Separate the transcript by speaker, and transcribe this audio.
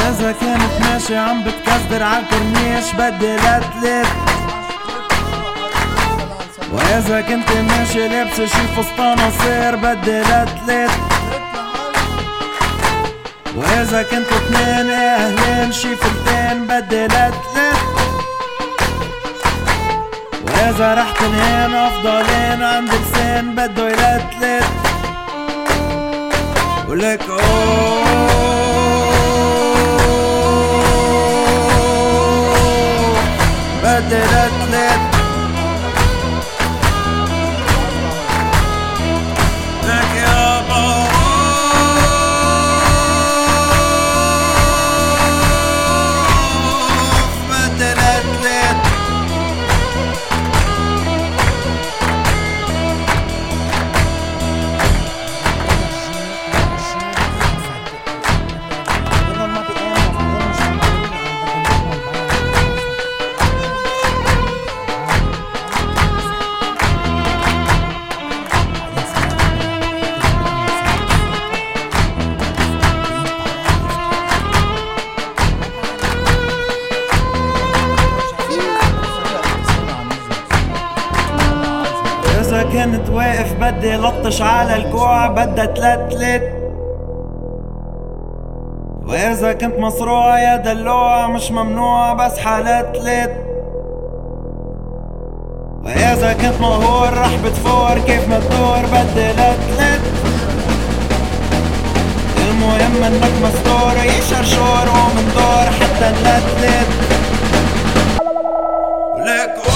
Speaker 1: إذا كانت ماشي عم بتكسر عالكورنيش بدي لتلت. وإذا كنت ماشي لابسة شي فستان قصير بدي لتلت. وإذا كنتوا اتنين أهلين شي فلتين بدي لتلت. وإذا رحت الهين أفضلين عند لسان بدو يلتلت. ولك بدي لتلت. لك يابا بدي لتلت. إذا كنت واقف بدي لطش على الكوع بدها تلتلت. وإذا كنت مصروع يا دلوع مش ممنوع بس حلتلت. وإذا كنت مقهور رح بتفور كيف ما تدور بدي لتلت. المهم انك مستور يشرشور ومن دور حتى نلتلت. ولك